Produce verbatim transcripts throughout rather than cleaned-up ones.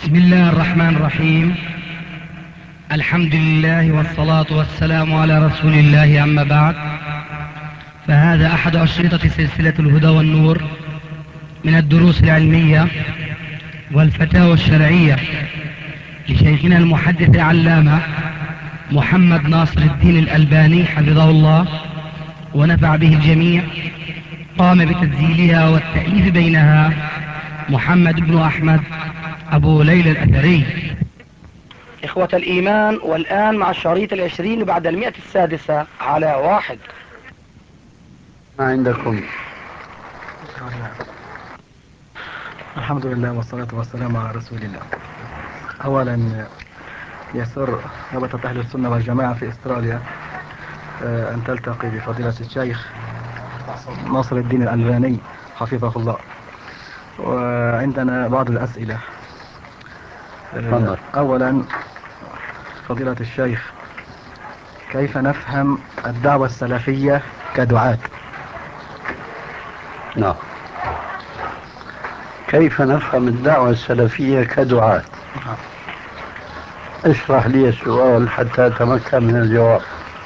بسم الله الرحمن الرحيم. الحمد لله والصلاة والسلام على رسول الله، أما بعد، فهذا أحد أشرطة سلسلة الهدى والنور من الدروس العلمية والفتاوى الشرعية لشيخنا المحدث العلامة محمد ناصر الدين الألباني حفظه الله ونفع به الجميع. قام بتسجيلها والتأليف بينها محمد بن أحمد أبو ليلى الأثري. إخوة الإيمان، والآن مع الشريط العشرين بعد المئة السادسة على واحد. ما عندكم؟ الحمد لله والصلاة والسلام على رسول الله. أولا يسر رابطة أهل السنة والجماعة في أستراليا أن تلتقي بفضيلة الشيخ ناصر الدين الألباني حفظه الله، وعندنا بعض الأسئلة. تفضل. أولا فضيلة الشيخ، كيف نفهم الدعوة السلفية كدعاة؟ نعم، كيف نفهم الدعوة السلفية كدعاة؟ اشرح لي السؤال حتى أتمكن من الجواب.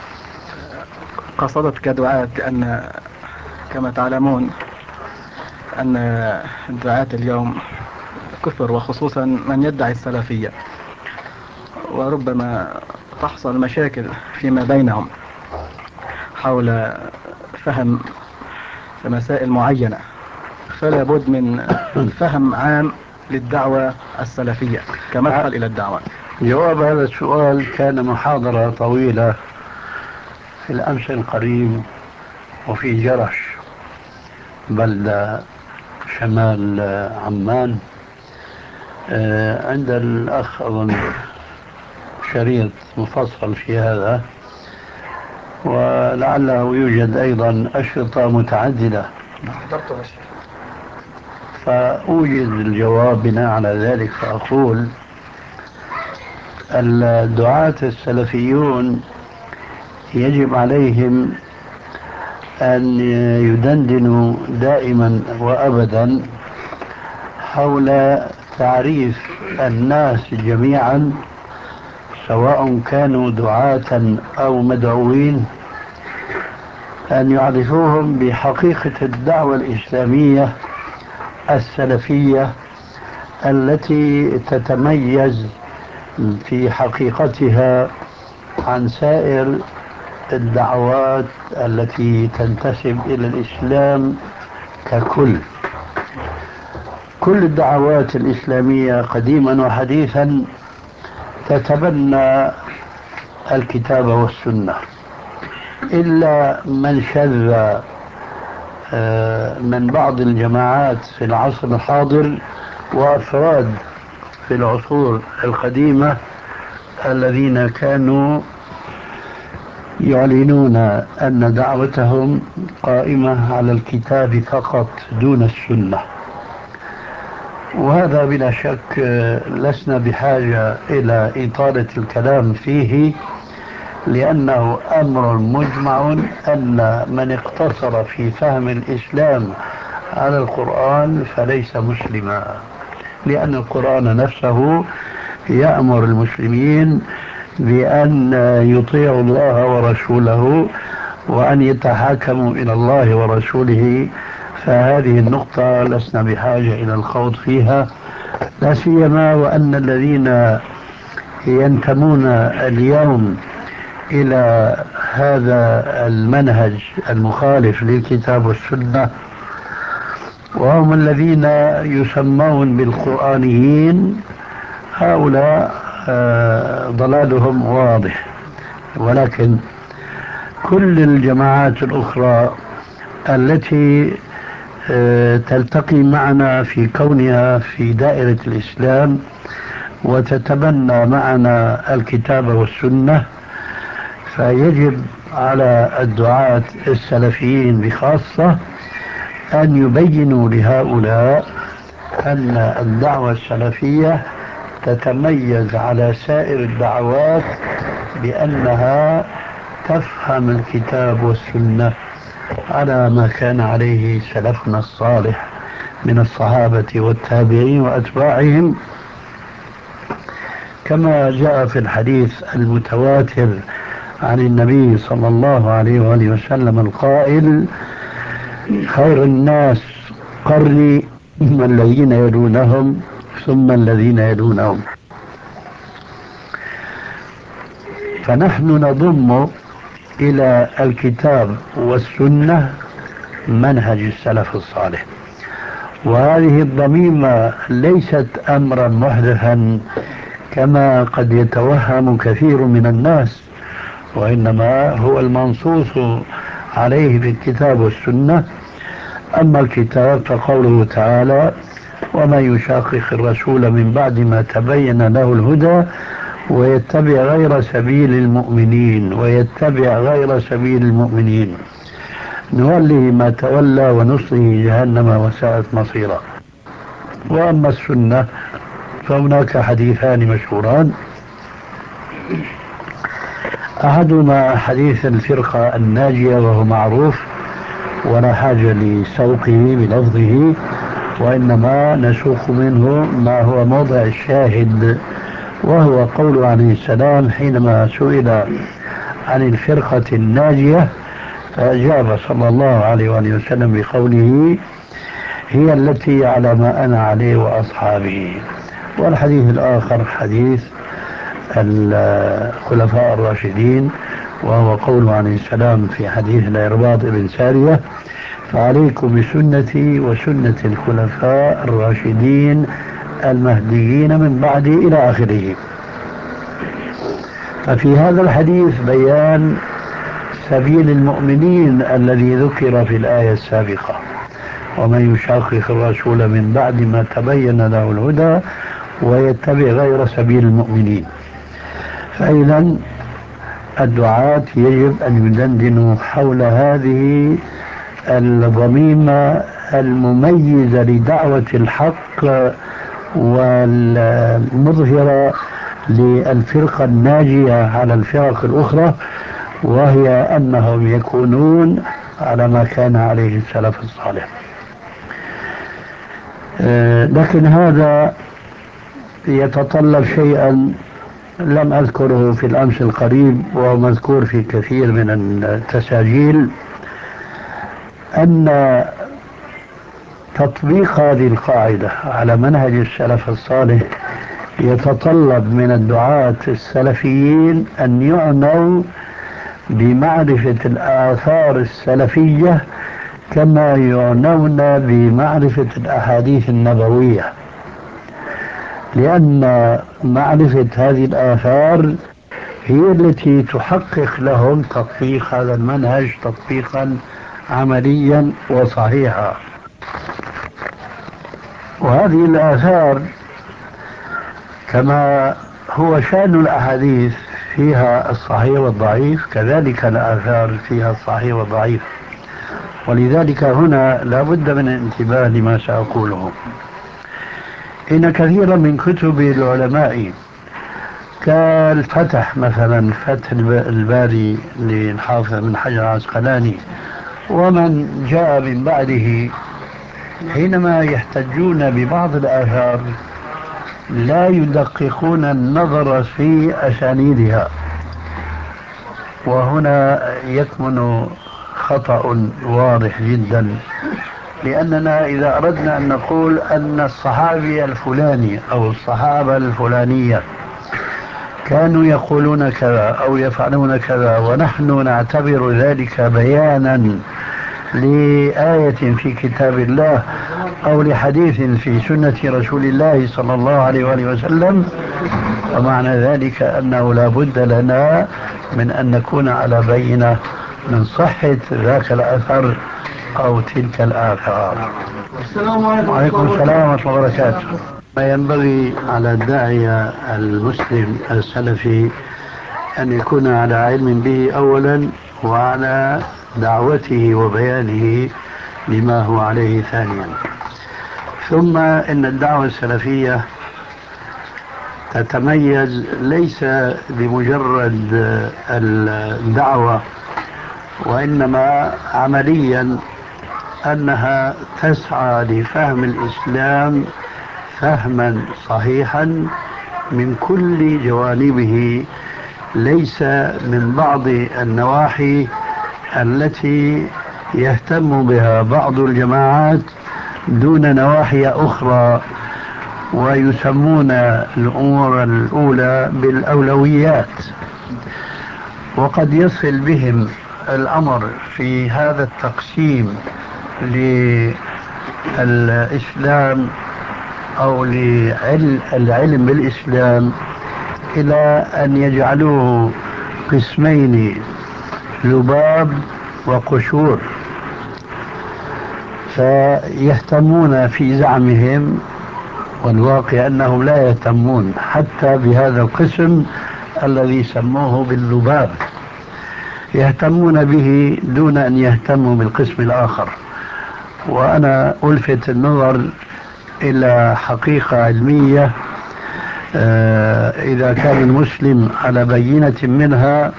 قصدت كدعاة لأن كما تعلمون أن الدعاة اليوم كثر، وخصوصا من يدعي السلفية، وربما تحصل مشاكل فيما بينهم حول فهم مسائل معينة، فلا بد من فهم عام للدعوة السلفية كمدخل إلى الدعوة. جواب هذا السؤال كان محاضرة طويلة في الأمس القريب وفي جرش، بلدة شمال عمان، عند الأخ أظن شريط مفصل في هذا، ولعله يوجد أيضا أشرطة متعددة، فأوجد الجواب بناء على ذلك. فأقول الدعاة السلفيون يجب عليهم أن يدندنوا دائما وأبدا حول تعريف الناس جميعا، سواء كانوا دعاة أو مدعوين، أن يعرفوهم بحقيقة الدعوة الإسلامية السلفية التي تتميز في حقيقتها عن سائر الدعوات التي تنتسب إلى الإسلام ككل. كل الدعوات الإسلامية قديما وحديثا تتبنى الكتاب والسنة، إلا من شذ من بعض الجماعات في العصر الحاضر وأفراد في العصور القديمة الذين كانوا يعلنون أن دعوتهم قائمة على الكتاب فقط دون السنة، وهذا بلا شك لسنا بحاجة إلى إطالة الكلام فيه، لأنه أمر مجمع أن من اقتصر في فهم الإسلام على القرآن فليس مسلما، لأن القرآن نفسه يأمر المسلمين بأن يطيعوا الله ورسوله وأن يتحاكموا إلى الله ورسوله. فهذه النقطة لسنا بحاجة إلى الخوض فيها، لا سيما وأن الذين ينتمون اليوم إلى هذا المنهج المخالف للكتاب والسنة وهم الذين يسمون بالقرآنيين، هؤلاء ضلالهم واضح. ولكن كل الجماعات الأخرى التي تلتقي معنا في كونها في دائرة الإسلام وتتبنى معنا الكتاب والسنة، فيجب على الدعاة السلفيين بخاصة أن يبينوا لهؤلاء أن الدعوة السلفية تتميز على سائر الدعوات بأنها تفهم الكتاب والسنة على ما كان عليه سلفنا الصالح من الصحابة والتابعين وأتباعهم، كما جاء في الحديث المتواتر عن النبي صلى الله عليه وآله وسلم القائل: خير الناس قرني ثم الذين يلونهم ثم الذين يلونهم. فنحن نضم إلى الكتاب والسنة منهج السلف الصالح، وهذه الضميمة ليست أمرا محدثا كما قد يتوهم كثير من الناس، وإنما هو المنصوص عليه في الكتاب والسنة. أما الكتاب فقوله تعالى: ومن يشاقق الرسول من بعد ما تبين له الهدى ويتبع غير سبيل المؤمنين ويتبع غير سبيل المؤمنين نوله ما تولى ونصله جهنم وساءت مصيرا. وأما السنة فهناك حديثان مشهوران: أحدهما حديث الفرقة الناجية وهو معروف ولا حاجة لسوقه بلفظه، وإنما نسوق منه ما هو موضع الشاهد، وهو قول عليه السلام حينما سئل عن الفرقة الناجية فأجاب صلى الله عليه وآله وسلم بقوله: هي التي على ما أنا عليه وأصحابه. والحديث الآخر حديث الخلفاء الراشدين، وهو قول عليه السلام في حديث العرباض بن سارية: فعليكم بسنتي وسنة الخلفاء الراشدين المهديين من بعدي إلى آخره. ففي هذا الحديث بيان سبيل المؤمنين الذي ذكر في الآية السابقة: ومن يشاقق الرسول من بعد ما تبين له الهدى ويتبع غير سبيل المؤمنين. فإذا الدعاة يجب أن يدندنوا حول هذه الضميمة المميزة لدعوة الحق والمظهرة للفرقة الناجية على الفرق الأخرى، وهي أنهم يكونون على ما كان عليه السلف الصالح. لكن هذا يتطلب شيئا لم أذكره في الأمس القريب وهو مذكور في كثير من التساجيل، أن تطبيق هذه القاعدة على منهج السلف الصالح يتطلب من الدعاة السلفيين أن يعنوا بمعرفة الآثار السلفية كما يعنون بمعرفة الأحاديث النبوية، لأن معرفة هذه الآثار هي التي تحقق لهم تطبيق هذا المنهج تطبيقا عمليا وصحيحا. وهذه الآثار كما هو شأن الأحاديث فيها الصحيح والضعيف، كذلك الآثار فيها الصحيح والضعيف. ولذلك هنا لا بد من الانتباه لما سأقوله. إن كثيرا من كتب العلماء كالفتح مثلا، فتح الباري للحافظ بن حجر العسقلاني ومن جاء من بعده، حينما يحتجون ببعض الآثار لا يدققون النظر في أسانيدها، وهنا يكمن خطأ واضح جدا. لأننا إذا أردنا أن نقول أن الصحابي الفلاني أو الصحابة الفلانية كانوا يقولون كذا أو يفعلون كذا، ونحن نعتبر ذلك بيانا لآية في كتاب الله أو لحديث في سنة رسول الله صلى الله عليه وآله وسلم، ومعنى ذلك أنه لا بد لنا من أن نكون على بينة من صحة ذاك الأثر أو تلك الآثار. السلام عليكم. وعليكم السلام ورحمة الله وبركاته. ما ينبغي على الداعية المسلم السلفي أن يكون على علم به أولا، وعلى دعوته وبيانه لما هو عليه ثانيا. ثم إن الدعوة السلفية تتميز ليس بمجرد الدعوة، وإنما عمليا أنها تسعى لفهم الإسلام فهما صحيحا من كل جوانبه، ليس من بعض النواحي التي يهتم بها بعض الجماعات دون نواحي أخرى، ويسمون الأمور الأولى بالأولويات. وقد يصل بهم الأمر في هذا التقسيم للإسلام أو للعلم بالإسلام إلى أن يجعلوه قسمين: لباب وقشور. فيهتمون في زعمهم، والواقع أنهم لا يهتمون حتى بهذا القسم الذي سموه باللباب، يهتمون به دون أن يهتموا بالقسم الآخر. وأنا ألفت النظر إلى حقيقة علمية، إذا كان المسلم على بينة منها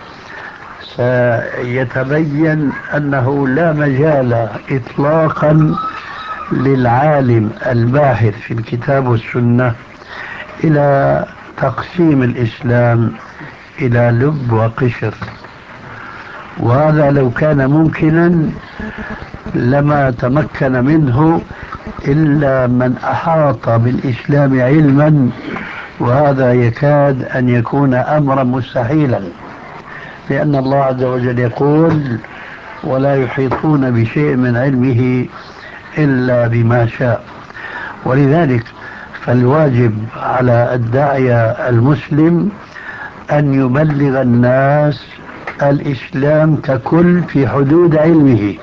سيتبين أنه لا مجال إطلاقا للعالم الباحث في الكتاب والسنة إلى تقسيم الإسلام إلى لب وقشر. وهذا لو كان ممكنا لما تمكن منه إلا من أحاط بالإسلام علما، وهذا يكاد أن يكون أمرا مستحيلا، لأن الله عز وجل يقول: ولا يحيطون بشيء من علمه إلا بما شاء. ولذلك فالواجب على الداعية المسلم أن يبلغ الناس الإسلام ككل في حدود علمه،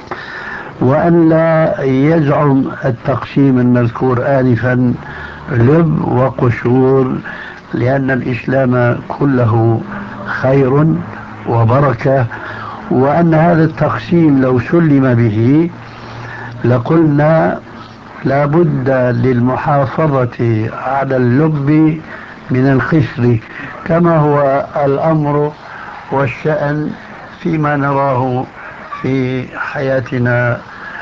وأن لا يزعم التقسيم المذكور آنفا لب وقشور، لأن الإسلام كله خير وبركة. وأن هذا التقسيم لو سلم به لقلنا لا بد للمحافظة على اللب من القشر، كما هو الأمر والشأن فيما نراه في حياتنا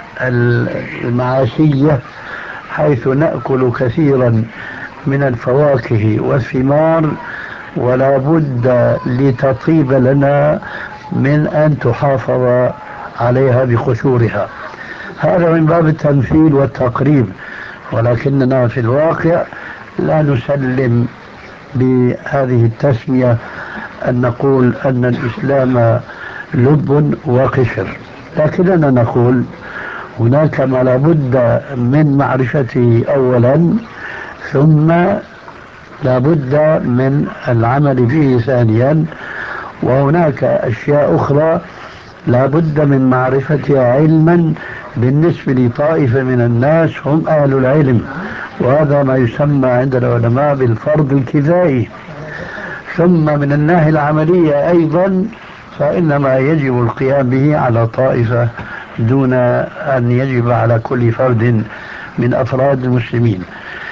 المعاشية، حيث نأكل كثيرا من الفواكه والثمار، ولا بد لتطيب لنا من أن تحافظ عليها بقشورها. هذا من باب التمثيل والتقريب، ولكننا في الواقع لا نسلم بهذه التسمية أن نقول أن الإسلام لب وقشر، لكننا نقول هناك ما لا بد من معرفته أولا، ثم لا بد من العمل به ثانيا، وهناك أشياء أخرى لا بد من معرفتها علما بالنسبة لطائفة من الناس هم أهل العلم، وهذا ما يسمى عند العلماء بالفرض الكفائي. ثم من الناحية العملية أيضا فإنما يجب القيام به على طائفة دون أن يجب على كل فرد من أفراد المسلمين.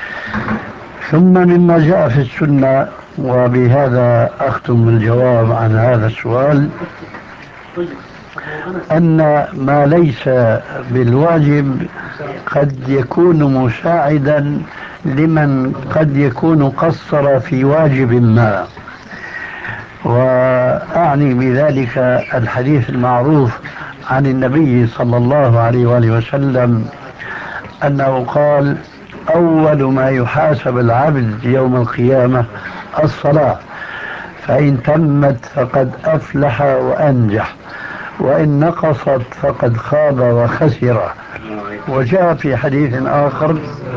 ثم مما جاء في السنة، وبهذا أختم الجواب عن هذا السؤال، أن ما ليس بالواجب قد يكون مساعدا لمن قد يكون قصر في واجب ما. وأعني بذلك الحديث المعروف عن النبي صلى الله عليه وآله وسلم أنه قال: أول ما يحاسب العبد يوم القيامة الصلاة، فإن تمت فقد أفلح وأنجح، وإن نقصت فقد خاب وخسر. وجاء في حديث آخر: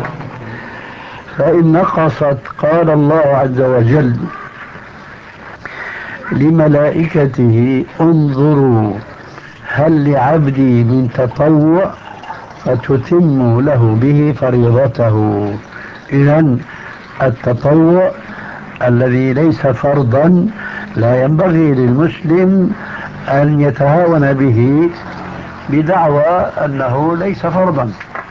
فإن نقصت قال الله عز وجل لملائكته: انظروا هل لعبدي من تطوع فتتم له به فريضته. إذن التطوع الذي ليس فرضا لا ينبغي للمسلم أن يتهاون به بدعوى أنه ليس فرضا،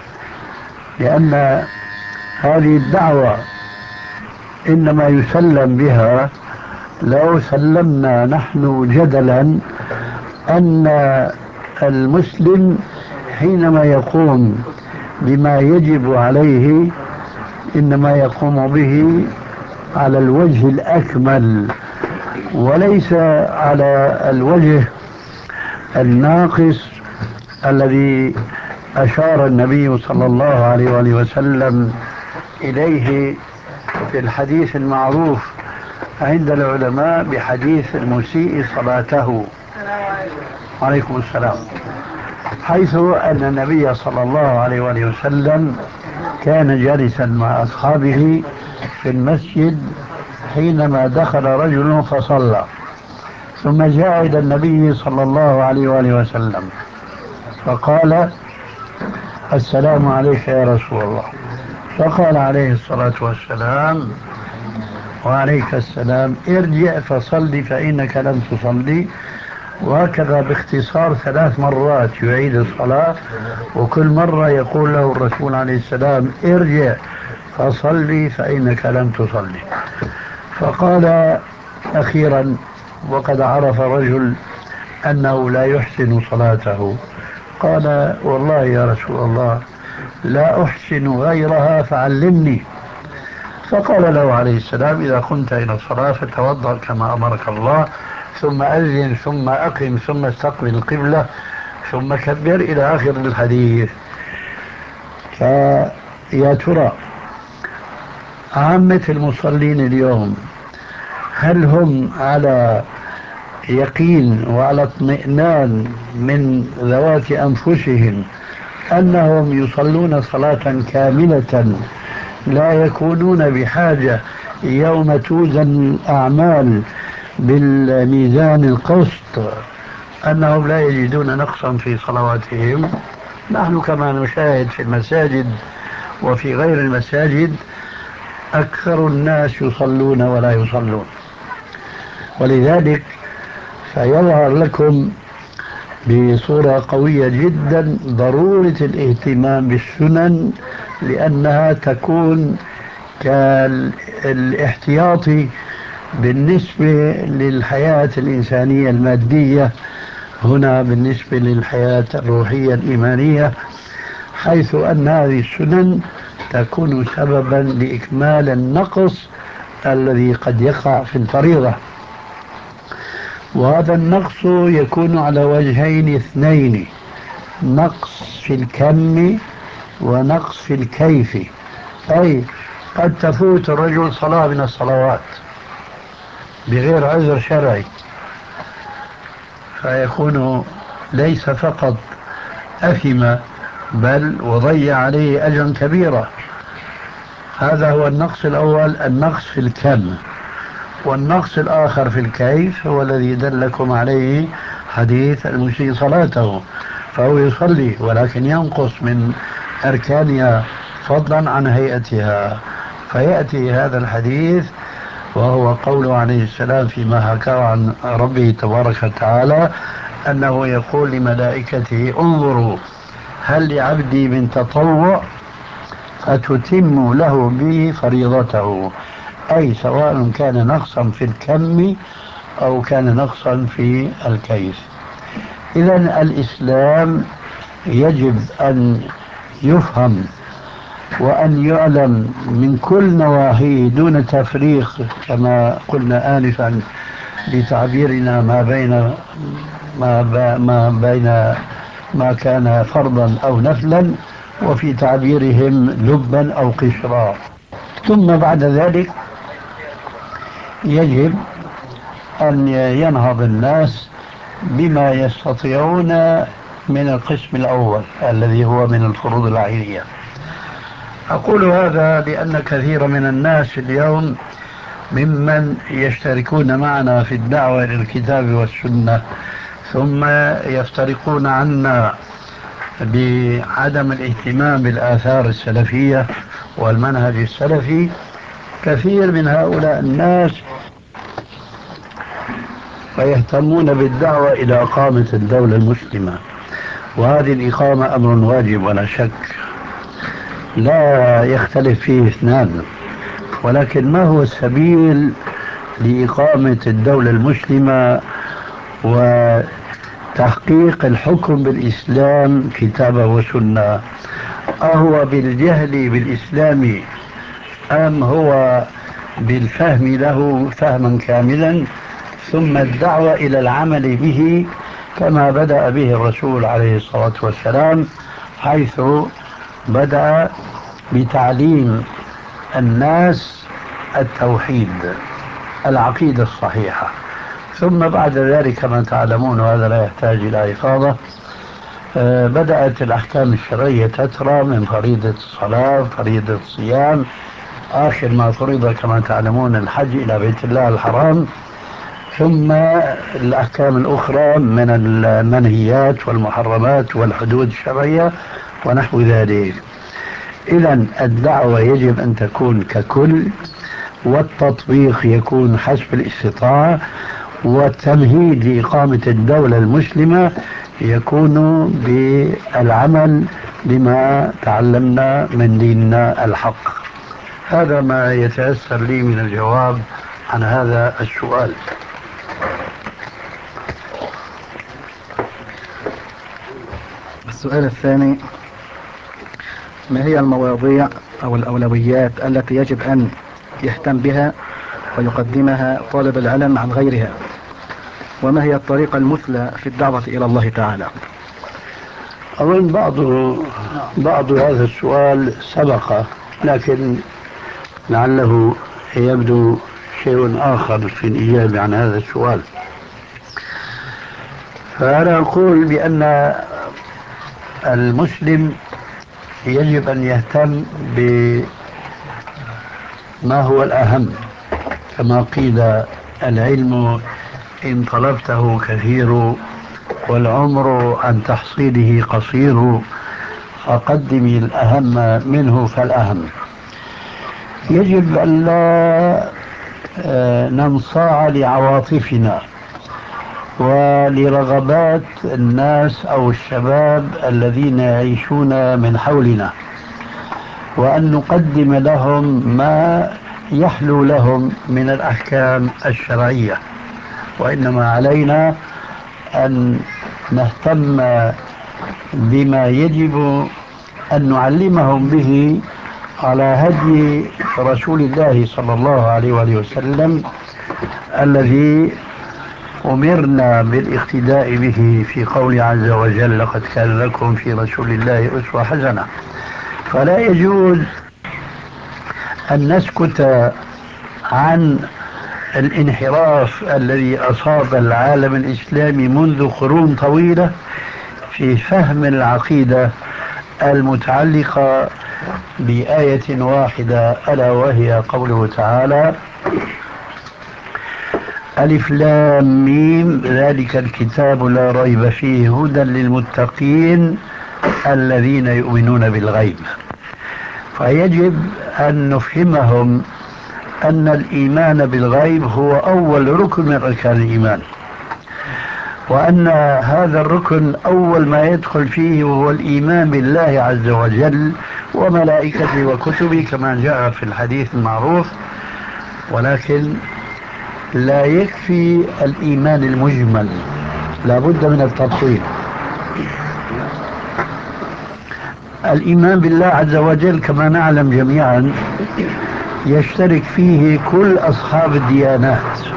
لأن هذه الدعوة إنما يسلم بها لو سلمنا نحن جدلا أن المسلم حينما يقوم بما يجب عليه إنما يقوم به على الوجه الأكمل، وليس على الوجه الناقص الذي أشار النبي صلى الله عليه وآله وسلم إليه في الحديث المعروف عند العلماء بحديث المسيء صلاته. عليكم السلام. حيث أن النبي صلى الله عليه وآله وسلم كان جالسا مع أصحابه في المسجد حينما دخل رجل فصلى، ثم جاء إلى النبي صلى الله عليه وآله وسلم فقال: السلام عليك يا رسول الله. فقال عليه الصلاة والسلام: وعليك السلام، ارجع فصلي فإنك لم تصلي. وهكذا باختصار ثلاث مرات يعيد الصلاة، وكل مرة يقول له الرسول عليه السلام: ارجع فصلي فإنك لم تصلي. فقال أخيرا وقد عرف رجل أنه لا يحسن صلاته، قال: والله يا رسول الله لا أحسن غيرها فعلمني. فقال له عليه السلام: إذا قمت إلى الصلاة فتوضأ كما أمرك الله، ثم أذن، ثم أقم، ثم استقبل القبلة، ثم كبر، إلى آخر الحديث. فيا ترى عامة المصلين اليوم هل هم على يقين وعلى اطمئنان من ذوات أنفسهم أنهم يصلون صلاة كاملة لا يكونون بحاجة يوم توزن الأعمال بالميزان القسط أنهم لا يجدون نقصا في صلواتهم؟ نحن كما نشاهد في المساجد وفي غير المساجد أكثر الناس يصلون ولا يصلون. ولذلك فيظهر لكم بصورة قوية جدا ضرورة الاهتمام بالسنن، لأنها تكون كالاحتياطي بالنسبة للحياة الإنسانية المادية، هنا بالنسبة للحياة الروحية الإيمانية، حيث أن هذه السنن تكون سببا لإكمال النقص الذي قد يقع في الفريضة. وهذا النقص يكون على وجهين اثنين: نقص في الكم ونقص في الكيف. أي قد تفوت الرجل صلاة من الصلوات بغير عذر شرعي، فيكون ليس فقط أثم بل وضيع عليه أجرا كبيرا. هذا هو النقص الأول، النقص في الكم. والنقص الآخر في الكيف هو الذي دلكم عليه حديث المسيء صلاته، فهو يصلي ولكن ينقص من أركانها فضلا عن هيئتها. فيأتي هذا الحديث وهو قوله عليه السلام فيما حكاه عن ربه تبارك وتعالى أنه يقول لملائكته: انظروا هل لعبدي من تطوع فتتم له به فريضته، أي سواء كان نقصا في الكم أو كان نقصا في الكيف. إذن الإسلام يجب أن يفهم وأن يعلم من كل نواحيه دون تفريق، كما قلنا آنفا بتعبيرنا ما بين ما, ما بين ما كان فرضا أو نفلا، وفي تعبيرهم لبا أو قشرا. ثم بعد ذلك يجب أن ينهض الناس بما يستطيعون من القسم الأول الذي هو من الفروض العينية. أقول هذا لأن كثير من الناس اليوم ممن يشتركون معنا في الدعوة إلى الكتاب والسنة ثم يفترقون عنا بعدم الاهتمام بالآثار السلفية والمنهج السلفي، كثير من هؤلاء الناس فيهتمون بالدعوة إلى إقامة الدولة المسلمة، وهذه الإقامة أمر واجب ولا شك لا يختلف فيه اثنان، ولكن ما هو السبيل لإقامة الدولة المسلمة وتحقيق الحكم بالإسلام كتابة وسنة؟ أهو بالجهل بالإسلام أم هو بالفهم له فهما كاملا، ثم الدعوة إلى العمل به كما بدأ به الرسول عليه الصلاة والسلام، حيث بدأ بتعليم الناس التوحيد، العقيدة الصحيحة، ثم بعد ذلك كما تعلمون وهذا لا يحتاج إلى إفاضة، بدأت الأحكام الشرعية تترى من فريضة الصلاة، فريضة الصيام، آخر ما فرض كما تعلمون الحج إلى بيت الله الحرام، ثم الأحكام الأخرى من المنهيات والمحرمات والحدود الشرعية ونحو ذلك. إذن الدعوة يجب أن تكون ككل، والتطبيق يكون حسب الاستطاعة، والتمهيد لإقامة الدولة المسلمة يكون بالعمل بما تعلمنا من ديننا الحق. هذا ما يتيسر لي من الجواب عن هذا السؤال. السؤال الثاني: ما هي المواضيع أو الأولويات التي يجب أن يهتم بها ويقدمها طالب العلم عن غيرها؟ وما هي الطريقة المثلى في الدعوة إلى الله تعالى؟ أظن بعض بعض هذا السؤال سبق، لكن لعله يبدو شيء آخر في الإجابة عن هذا السؤال. فأنا أقول بأن المسلم يجب أن يهتم بما هو الأهم، كما قيل: العلم إن طلبته كثير والعمر عن تحصيله قصير، فقدم الأهم منه فالأهم. يجب أن لا ننصاع لعواطفنا ولرغبات الناس أو الشباب الذين يعيشون من حولنا، وأن نقدم لهم ما يحلو لهم من الأحكام الشرعية، وإنما علينا أن نهتم بما يجب أن نعلمهم به على هدي رسول الله صلى الله عليه وآله وسلم، الذي أمرنا بالاقتداء به في قول عز وجل: لقد كان لكم في رسول الله أسوة حسنة. فلا يجوز أن نسكت عن الانحراف الذي أصاب العالم الإسلامي منذ قرون طويلة في فهم العقيدة المتعلقة بآية واحدة، ألا وهي قوله تعالى: ألف لام ميم ذلك الكتاب لا ريب فيه هدى للمتقين الذين يؤمنون بالغيب. فيجب أن نفهمهم أن الإيمان بالغيب هو أول ركن من أركان الإيمان، وأن هذا الركن أول ما يدخل فيه وهو الإيمان بالله عز وجل وملائكته وكتبه كما جاء في الحديث المعروف. ولكن لا يكفي الإيمان المجمل، لا بد من التفصيل. الإيمان بالله عز وجل كما نعلم جميعا يشترك فيه كل أصحاب الديانات،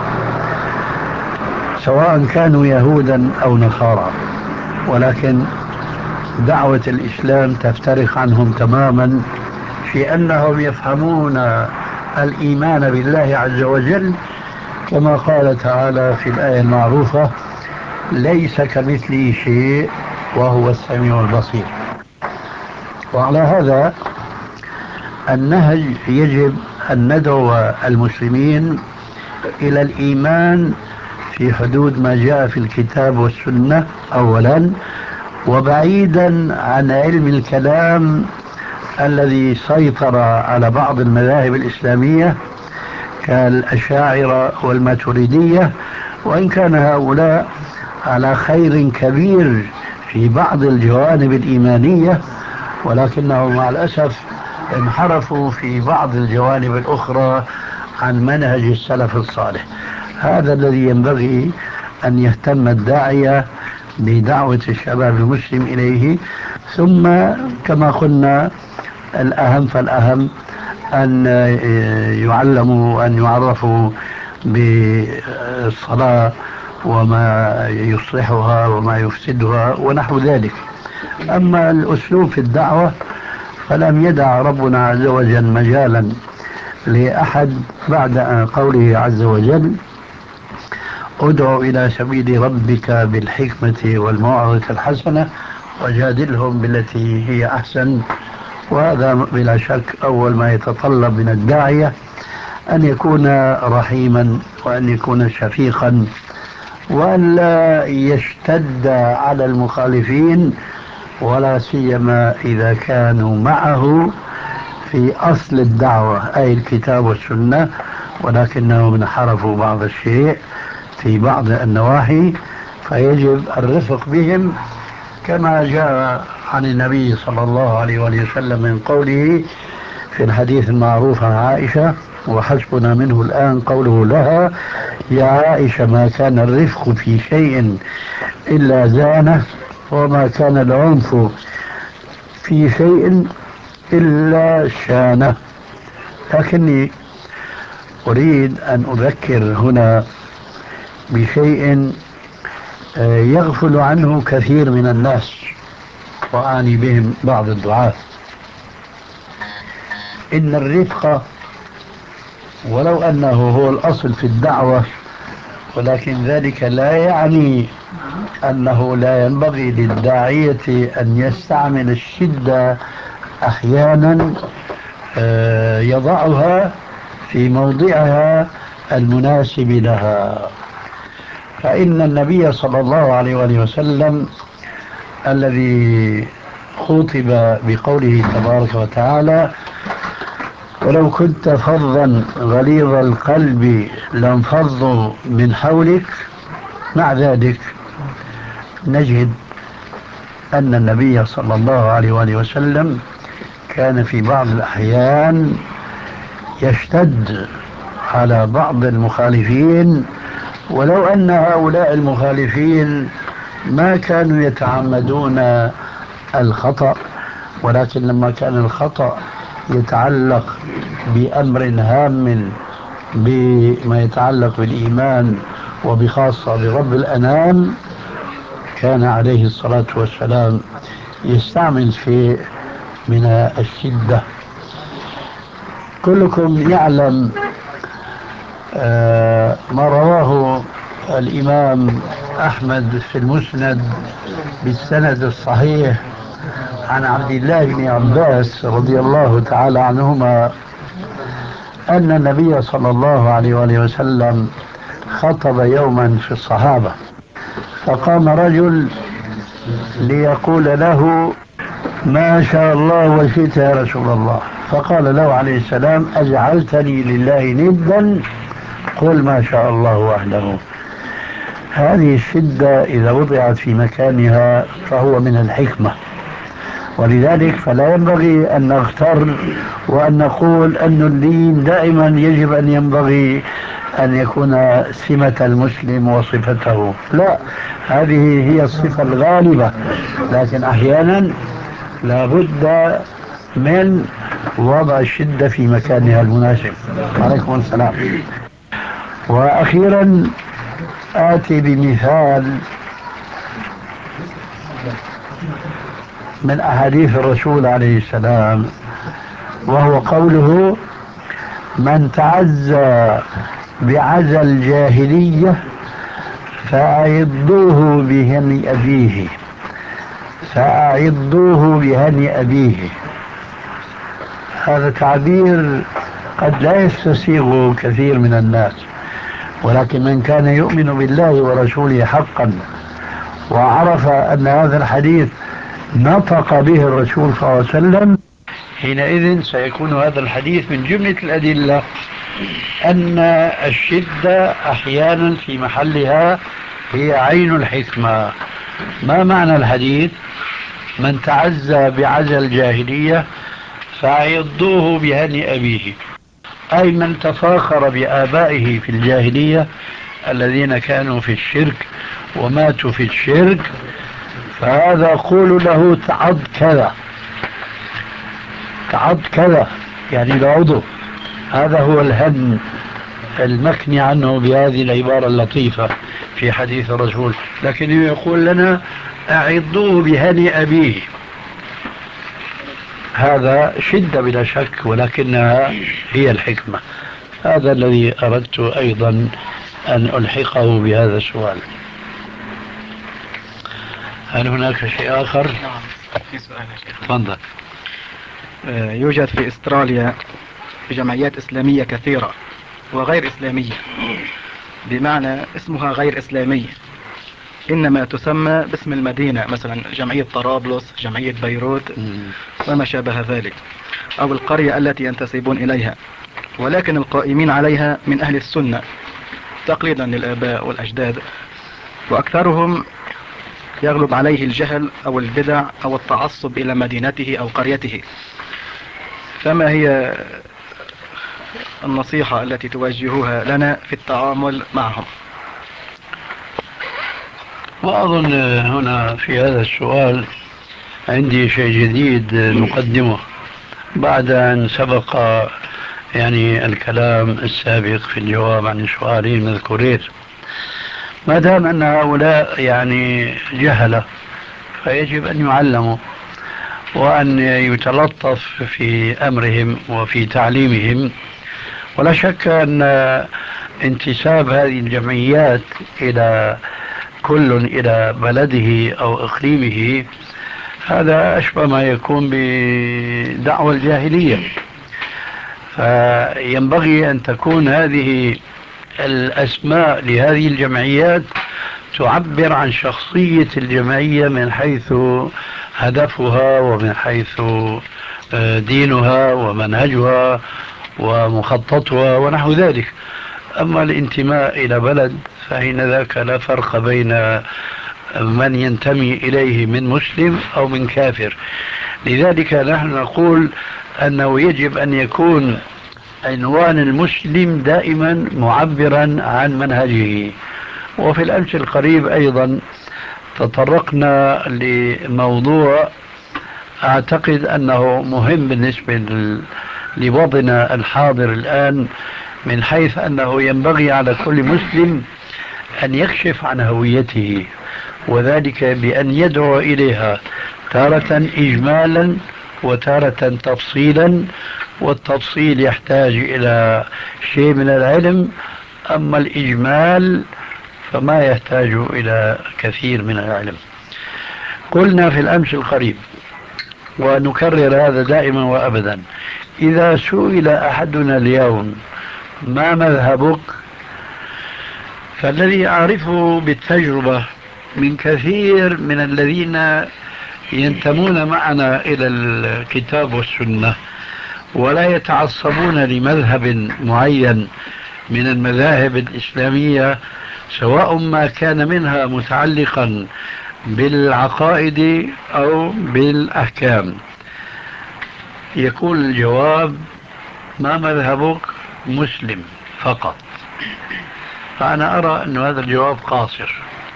سواء كانوا يهودا أو نصارى، ولكن دعوة الإسلام تفترق عنهم تماما في أنهم يفهمون الإيمان بالله عز وجل كما قال تعالى في الآية المعروفة: ليس كمثله شيء وهو السميع البصير. وعلى هذا النهج يجب أن ندعو المسلمين إلى الإيمان في حدود ما جاء في الكتاب والسنة أولا، وبعيدا عن علم الكلام الذي سيطر على بعض المذاهب الإسلامية كالأشاعرة والماتريدية، وإن كان هؤلاء على خير كبير في بعض الجوانب الإيمانية، ولكنهم مع الأسف انحرفوا في بعض الجوانب الأخرى عن منهج السلف الصالح. هذا الذي ينبغي أن يهتم الداعية بدعوة الشباب المسلم إليه. ثم كما قلنا الأهم فالأهم، أن يعلموا أن يعرفوا بالصلاة وما يصلحها وما يفسدها ونحو ذلك. أما الأسلوب في الدعوة فلم يدع ربنا عز وجل مجالا لأحد بعد قوله عز وجل ادع إلى سبيل ربك بالحكمة والموعظة الحسنة وجادلهم بالتي هي أحسن. وهذا بلا شك أول ما يتطلب من الداعية أن يكون رحيما وأن يكون شفيقا وأن لا يشتد على المخالفين، ولا سيما إذا كانوا معه في أصل الدعوة أي الكتاب والسنة، ولكنهم انحرفوا بعض الشيء في بعض النواحي، فيجب الرفق بهم كما جاء عن النبي صلى الله عليه وسلم من قوله في الحديث المعروف عن عائشة وحسبنا منه الآن قوله لها يا عائشة ما كان الرفق في شيء إلا زانه وما كان العنف في شيء إلا شانه. لكني أريد أن أذكر هنا بشيء يغفل عنه كثير من الناس وأعني بهم بعض الدعاة. إن الرفق ولو أنه هو الأصل في الدعوة، ولكن ذلك لا يعني أنه لا ينبغي للداعية أن يستعمل الشدة أحيانا يضعها في موضعها المناسب لها. فإن النبي صلى الله عليه وسلم الذي خطب بقوله تبارك وتعالى ولو كنت فظا غليظ القلب لانفضوا من حولك، مع ذلك نجد أن النبي صلى الله عليه وسلم كان في بعض الأحيان يشتد على بعض المخالفين، ولو أن هؤلاء المخالفين ما كانوا يتعمدون الخطأ، ولكن لما كان الخطأ يتعلق بأمر هام بما يتعلق بالإيمان وبخاصة برب الأنام، كان عليه الصلاة والسلام يستعمل شيء من الشدة. كلكم يعلم آه ما رواه الإمام أحمد في المسند بالسند الصحيح عن عبد الله بن عباس رضي الله تعالى عنهما أن النبي صلى الله عليه وسلم خطب يوما في الصحابة، فقام رجل ليقول له ما شاء الله وشئت يا رسول الله، فقال له عليه السلام أجعلتني لله ندا قل ما شاء الله وحده. هذه الشدة إذا وضعت في مكانها فهو من الحكمة، ولذلك فلا ينبغي أن نغتر وأن نقول أن اللين دائما يجب أن ينبغي أن يكون سمة المسلم وصفته، لا، هذه هي الصفة الغالبة، لكن أحيانا لا بد من وضع الشدة في مكانها المناسب. عليكم السلام. وأخيرا آتي بمثال من أحاديث الرسول عليه السلام، وهو قوله من تعزى بعزى الجاهلية فأعضوه بهني أبيه فأعضوه بهني أبيه. هذا تعبير قد لا يستسيغه كثير من الناس، ولكن من كان يؤمن بالله ورسوله حقا وعرف أن هذا الحديث نطق به الرسول صلى الله عليه وسلم، حينئذ سيكون هذا الحديث من جملة الأدلة أن الشدة أحيانا في محلها هي عين الحكمة. ما معنى الحديث؟ من تعزى بعزى الجاهلية فأعضوه بهني أبيه، أي من تفاخر بآبائه في الجاهلية الذين كانوا في الشرك وماتوا في الشرك، فهذا قول له تعض كذا تعض كذا، يعني العضو. هذا هو الهدم المكني عنه بهذه العبارة اللطيفة في حديث الرسول، لكن يقول لنا أعضوه بهني أبيه. هذا شدة بلا شك، ولكنها هي الحكمة. هذا الذي أردت أيضا أن ألحقه بهذا السؤال. هل هناك شيء آخر؟ نعم، في سؤال يا شيخ. تفضل. آه، يوجد في استراليا جمعيات إسلامية كثيرة وغير إسلامية، بمعنى اسمها غير إسلامية، إنما تسمى باسم المدينة، مثلا جمعية طرابلس، جمعية بيروت وما شابه ذلك، أو القرية التي ينتسبون إليها، ولكن القائمين عليها من أهل السنة تقليدا للآباء والأجداد، وأكثرهم يغلب عليه الجهل أو البدع أو التعصب إلى مدينته أو قريته. فما هي النصيحة التي توجهوها لنا في التعامل معهم؟ وأظن هنا في هذا السؤال عندي شيء جديد نقدمه بعد أن سبق يعني الكلام السابق في الجواب عن السؤالين المذكورين. ما دام أن هؤلاء يعني جهلة فيجب أن يعلموا وأن يتلطف في أمرهم وفي تعليمهم. ولا شك أن انتساب هذه الجمعيات إلى كل إلى بلده أو إقليمه هذا أشبه ما يكون بدعوى الجاهلية، فينبغي أن تكون هذه الأسماء لهذه الجمعيات تعبر عن شخصية الجمعية من حيث هدفها ومن حيث دينها ومنهجها ومخططها ونحو ذلك. أما الانتماء إلى بلد فحين ذاك لا فرق بين من ينتمي إليه من مسلم أو من كافر. لذلك نحن نقول أنه يجب أن يكون عنوان المسلم دائما معبرا عن منهجه. وفي الأمس القريب أيضا تطرقنا لموضوع أعتقد أنه مهم بالنسبة لوضعنا الحاضر الآن، من حيث أنه ينبغي على كل مسلم أن يكشف عن هويته، وذلك بأن يدعو إليها تارة إجمالا وتارة تفصيلا، والتفصيل يحتاج إلى شيء من العلم، أما الإجمال فما يحتاج إلى كثير من العلم. قلنا في الأمس القريب ونكرر هذا دائما وأبدا: إذا سئل أحدنا اليوم ما مذهبك، فالذي أعرفه بالتجربة من كثير من الذين ينتمون معنا إلى الكتاب والسنة ولا يتعصبون لمذهب معين من المذاهب الإسلامية، سواء ما كان منها متعلقا بالعقائد أو بالأحكام، يكون الجواب ما مذهبك؟ مسلم فقط. فأنا أرى أن هذا الجواب قاصر،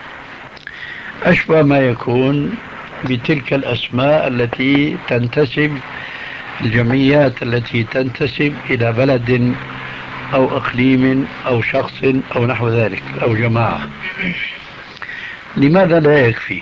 أشبه ما يكون بتلك الأسماء التي تنتسب، الجمعيات التي تنتسب إلى بلد أو إقليم أو شخص أو نحو ذلك أو جماعة. لماذا لا يكفي؟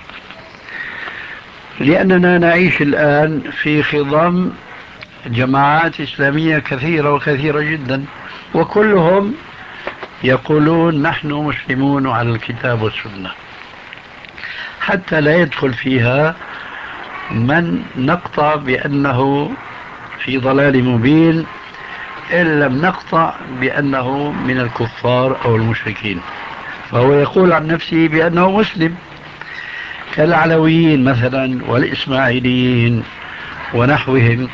لأننا نعيش الآن في خضم جماعات إسلامية كثيرة وكثيرة جدا، وكلهم يقولون نحن مسلمون على الكتاب والسنة، حتى لا يدخل فيها من نقطع بأنه في ضلال مبين إن لم نقطع بأنه من الكفار أو المشركين، فهو يقول عن نفسه بأنه مسلم، كالعلويين مثلا والإسماعيليين ونحوهم،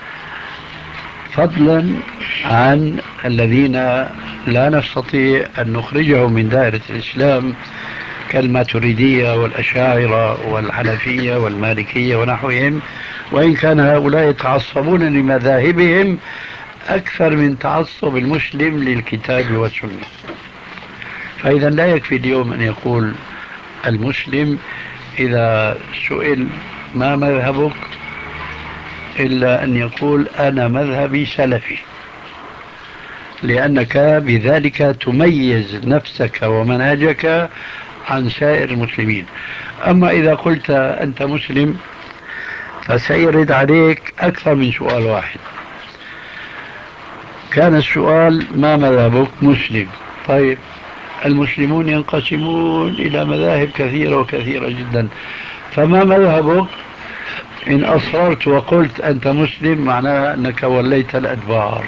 فضلا عن الذين لا نستطيع أن نخرجهم من دائرة الإسلام كالماتريدية والأشاعرة والحنفية والمالكية ونحوهم، وإن كان هؤلاء يتعصبون لمذاهبهم أكثر من تعصب المسلم للكتاب والسنة. فإذا لا يكفي اليوم أن يقول المسلم إذا سئل ما مذهبك إلا أن يقول أنا مذهبي سلفي، لأنك بذلك تميز نفسك ومنهجك عن سائر المسلمين. أما إذا قلت أنت مسلم فسيرد عليك أكثر من سؤال واحد. كان السؤال ما مذهبك؟ مسلم. طيب المسلمون ينقسمون إلى مذاهب كثيرة وكثيرة جدا، فما مذهبك؟ إن أصررت وقلت أنت مسلم معناه أنك وليت الأدبار،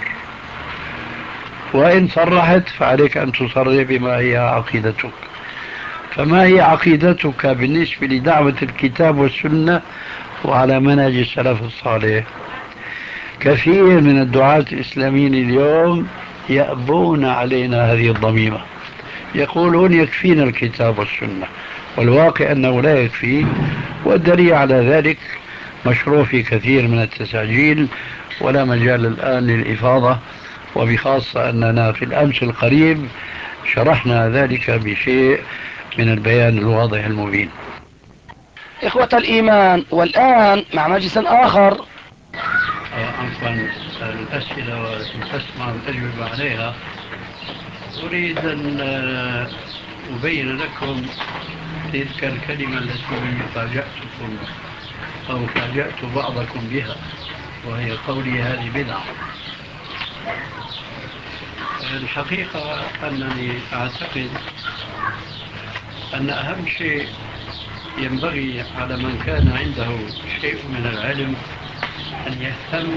وإن صرحت فعليك أن تصرح بما هي عقيدتك. فما هي عقيدتك بالنسبة لدعوة الكتاب والسنة وعلى منهج السلف الصالح؟ كثير من الدعاة الإسلاميين اليوم يأبون علينا هذه الضميمة، يقولون يكفينا الكتاب والسنة، والواقع أنه لا يكفي، والدليل على ذلك مشروع في كثير من التساجيل ولا مجال الآن للإفاضة، وبخاصة أننا في الأمس القريب شرحنا ذلك بشيء من البيان الواضح المبين. إخوة الإيمان، والآن مع مجلس آخر. عفوا، الأسئلة والتي تسمع الأجوبة عليها أريد أن أبين لكم تلك الكلمة التي فاجأتكم أو فاجأت بعضكم بها، وهي قولي هذه بدعة. الحقيقة أنني أعتقد أن أهم شيء ينبغي على من كان عنده شيء من العلم أن يهتم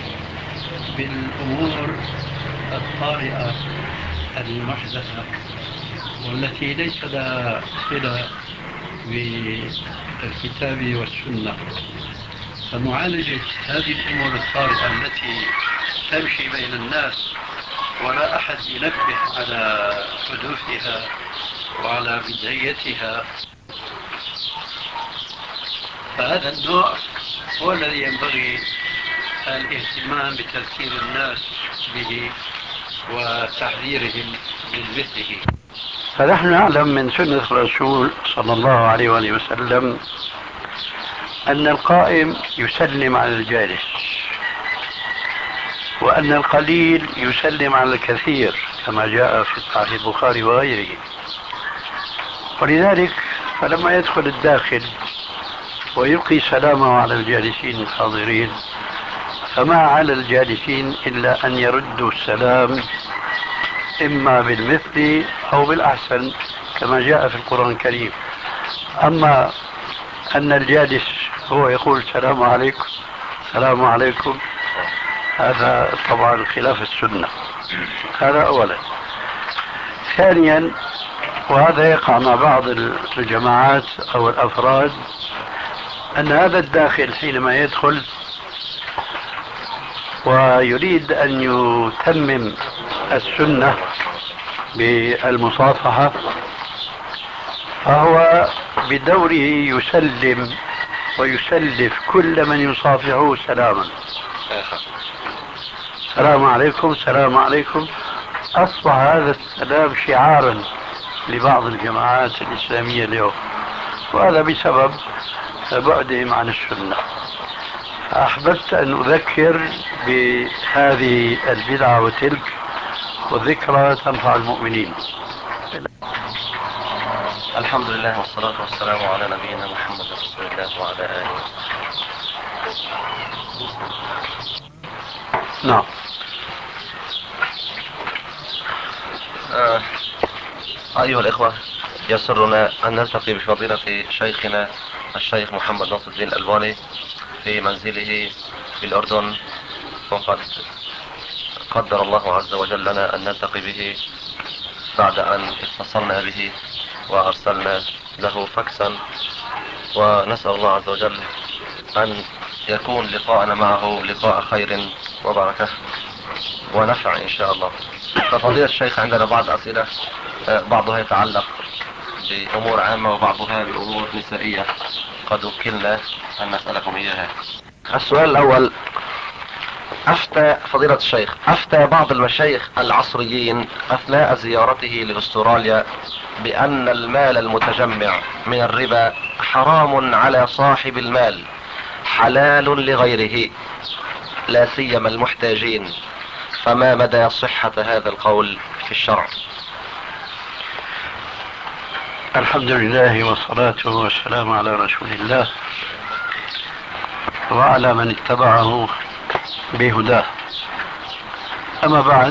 بالأمور الطارئة المحدثة والتي ليس لها صلة بالكتاب والسنة، فمعالجة هذه الأمور الطارئة التي تمشي بين الناس ولا أحد ينبه على حدوثها وعلى بدايتها، فهذا النوع هو الذي ينبغي الاهتمام بتذكير الناس به وتحذيرهم من مثله. فنحن نعلم من سنة الرسول صلى الله عليه وآله وسلم أن القائم يسلم على الجالس، وأن القليل يسلم على الكثير كما جاء في صحيح البخاري وغيره. ولذلك فلما يدخل الداخل ويلقي سلامه على الجالسين الحاضرين فما على الجالسين إلا أن يردوا السلام إما بالمثل أو بالأحسن كما جاء في القرآن الكريم. أما أن الجالس هو يقول السلام عليكم السلام عليكم، هذا طبعا خلاف السنة. هذا أولا. ثانيا، وهذا يقع مع بعض الجماعات أو الأفراد، أن هذا الداخل حينما يدخل ويريد أن يتمم السنة بالمصافحة فهو بدوره يسلم ويسلف كل من يصافحه سلاما، السلام عليكم السلام عليكم. أصبح هذا السلام شعارا لبعض الجماعات الإسلامية اليوم، وهذا بسبب بعدهم عن السنة. أحببت أن أذكر بهذه البدعة وتلك، والذكرى تنفع المؤمنين. الحمد لله والصلاة والسلام على نبينا محمد رسول الله وعلى آله. نعم. آه. أيها الإخوة، يسرنا أن نلتقي بفضيلة شيخنا الشيخ محمد ناصر الدين الألباني في منزله في الأردن، وقد قدر الله عز وجل لنا أن نلتقي به بعد أن اتصلنا به وأرسلنا له فاكسا، ونسأل الله عز وجل أن يكون لقاءنا معه لقاء خير وبركة ونفع إن شاء الله. ففضيلة الشيخ عندنا بعض أسئلة، بعضها يتعلق بأمور عامة وبعضها بأمور نسائية قد وكلنا أن نسألكم إياها. السؤال الأول: أفتى فضيلة الشيخ أفتى بعض المشايخ العصريين أثناء زيارته لأستراليا بأن المال المتجمع من الربا حرام على صاحب المال، حلال لغيره لا سيما المحتاجين، فما مدى صحة هذا القول في الشرع؟ الحمد لله والصلاة والسلام على رسول الله وعلى من اتبعه بهداه. أما بعد،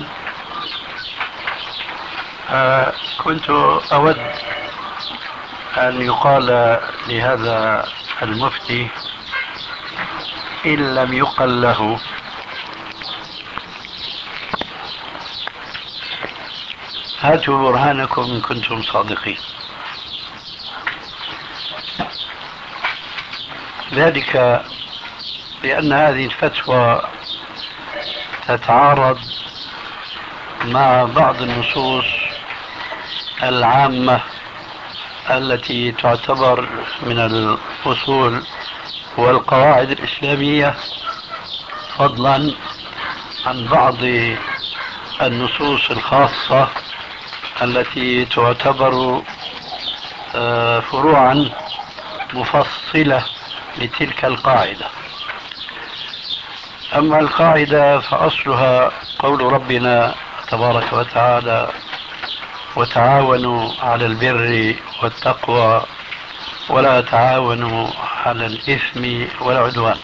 آه كنت أود أن يقال لهذا المفتي إن لم يقل له هاتوا برهانكم إن كنتم صادقين. ذلك لأن هذه الفتوى تتعارض مع بعض النصوص العامة التي تعتبر من الأصول والقواعد الإسلامية، فضلا عن بعض النصوص الخاصة التي تعتبر فروعا مفصلة لتلك القاعدة. أما القاعدة فأصلها قول ربنا تبارك وتعالى: وتعاونوا على البر والتقوى ولا تعاونوا على الإثم والعدوان.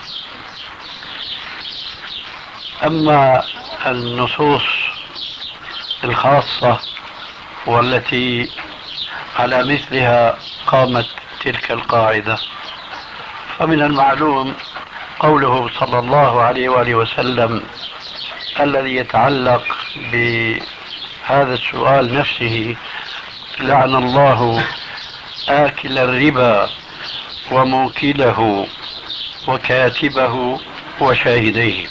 أما النصوص الخاصة والتي على مثلها قامت تلك القاعدة، فمن المعلوم قوله صلى الله عليه وآله وسلم الذي يتعلق بهذا السؤال نفسه: لعن الله آكل الربا وموكله وكاتبه وشاهديه.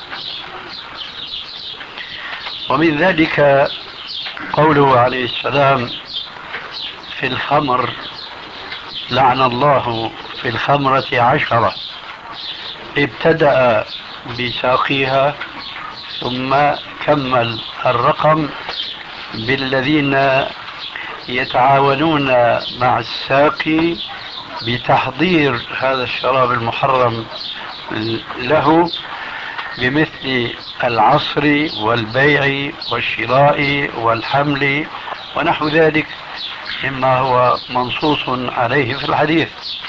ومن ذلك قوله عليه السلام في الخمر: لعن الله في الخمرة عشرة، ابتدأ بساقيها ثم كمل الرقم بالذين يتعاونون مع الساقي بتحضير هذا الشراب المحرم له، بمثل العصر والبيع والشراء والحمل ونحو ذلك مما هو منصوص عليه في الحديث.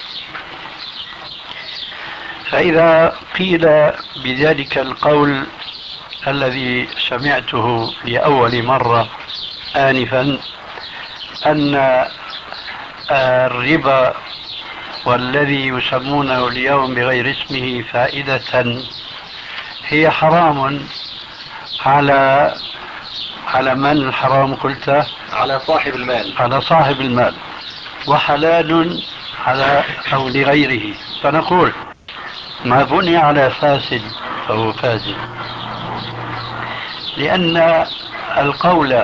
فإذا قيل بذلك القول الذي سمعته لأول مرة آنفا أن الربا والذي يسمونه اليوم بغير اسمه فائدة هي حرام على على من الحرام قلت؟ على صاحب المال. على صاحب المال، وحلال على أو لغيره، فنقول ما بني على فاسد فهو فاسد، لأن القول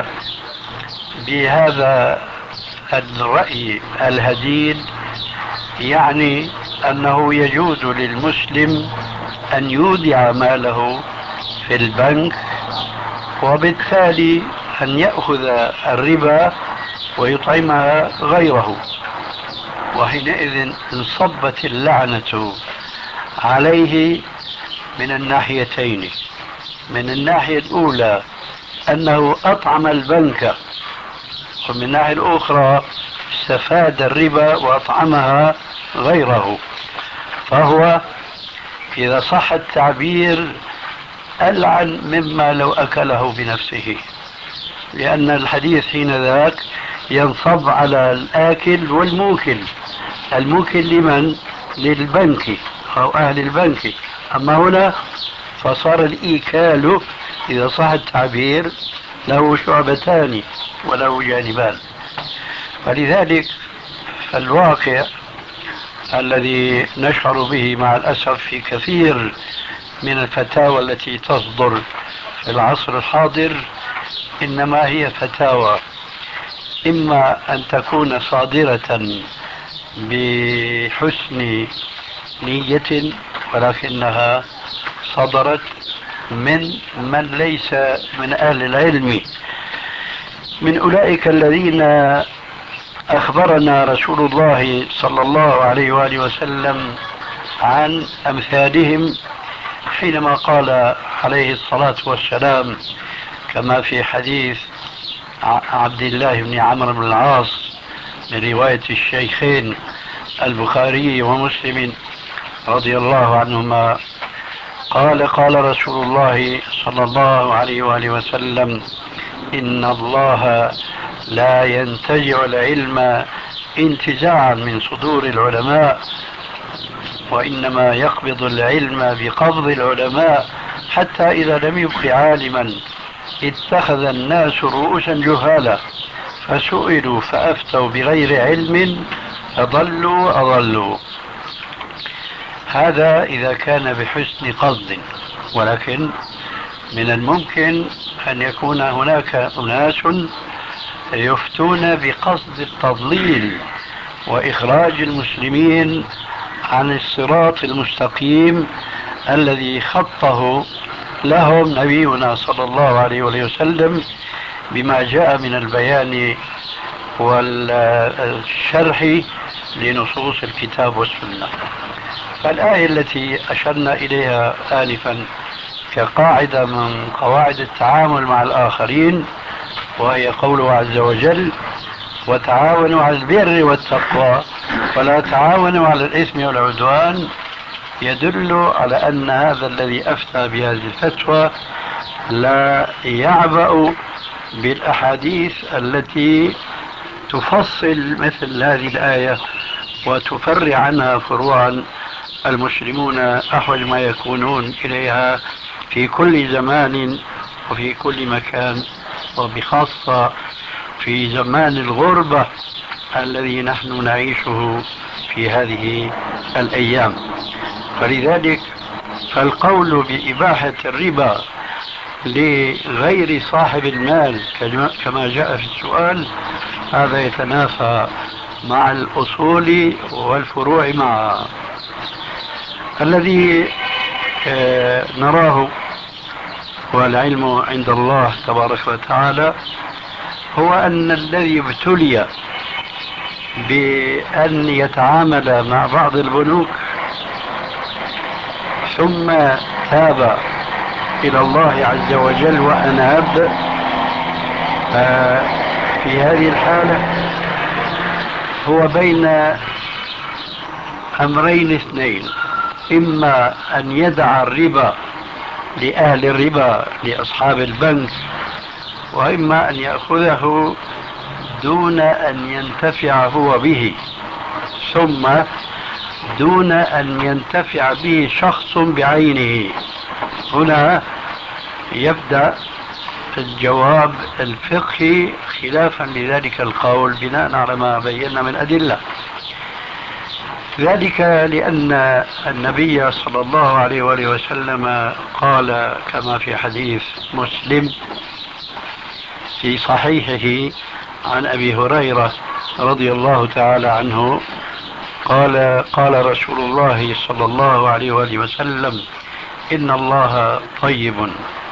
بهذا الرأي الهديد يعني أنه يجوز للمسلم أن يودع ماله في البنك وبالتالي أن يأخذ الربا ويطعمها غيره، وحينئذ انصبت اللعنة عليه من الناحيتين: من الناحية الأولى أنه أطعم البنك، ومن الناحية الأخرى استفاد الربا وأطعمها غيره، فهو إذا صح التعبير ألعن مما لو أكله بنفسه، لأن الحديث حين ذاك ينصب على الآكل والموكل. الموكل لمن؟ للبنك أو أهل البنك. أما هنا فصار الإيكال إذا صح التعبير له شعبتان وله جانبان. فلذلك الواقع الذي نشعر به مع الأسف في كثير من الفتاوى التي تصدر في العصر الحاضر إنما هي فتاوى إما أن تكون صادرة بحسن نية ولكنها صدرت من من ليس من أهل العلم، من أولئك الذين أخبرنا رسول الله صلى الله عليه وآله وسلم عن أمثالهم حينما قال عليه الصلاة والسلام كما في حديث عبد الله بن عمرو بن العاص من رواية الشيخين البخاري ومسلم رضي الله عنهما قال قال رسول الله صلى الله عليه وآله وسلم إن الله لا ينتزع العلم انتزاعا من صدور العلماء وإنما يقبض العلم بقبض العلماء حتى إذا لم يبق عالما اتخذ الناس رؤوسا جهالا فسئلوا فأفتوا بغير علم فضلوا أضلوا. هذا إذا كان بحسن قصد، ولكن من الممكن أن يكون هناك أناس يفتون بقصد التضليل وإخراج المسلمين عن الصراط المستقيم الذي خطه لهم نبينا صلى الله عليه وسلم بما جاء من البيان والشرح لنصوص الكتاب والسنة. فالآية التي أشرنا إليها آنفا كقاعدة من قواعد التعامل مع الآخرين، وهي قوله عز وجل وتعاونوا على البر والتقوى ولا تعاونوا على الإثم والعدوان، يدل على أن هذا الذي أفتى بهذه الفتوى لا يعبأ بالأحاديث التي تفصل مثل هذه الآية وتفرع عنها فروعا المسلمون أحوج ما يكونون إليها في كل زمان وفي كل مكان، وبخاصة في زمان الغربة الذي نحن نعيشه في هذه الأيام. فلذلك فالقول بإباحة الربا لغير صاحب المال كما جاء في السؤال هذا يتنافى مع الأصول والفروع معا. الذي نراه والعلم عند الله تبارك وتعالى هو أن الذي ابتلي بأن يتعامل مع بعض البنوك ثم تاب إلى الله عز وجل وأناب، في هذه الحالة هو بين أمرين اثنين: إما أن يدع الربا لأهل الربا لأصحاب البنك، وإما أن يأخذه دون أن ينتفع هو به، ثم دون أن ينتفع به شخص بعينه. هنا يبدأ الجواب الفقهي خلافا لذلك القول بناء على ما بينا من أدلة ذلك، لأن النبي صلى الله عليه وآله وسلم قال كما في حديث مسلم في صحيحه عن أبي هريرة رضي الله تعالى عنه قال قال رسول الله صلى الله عليه وآله وسلم إن الله طيب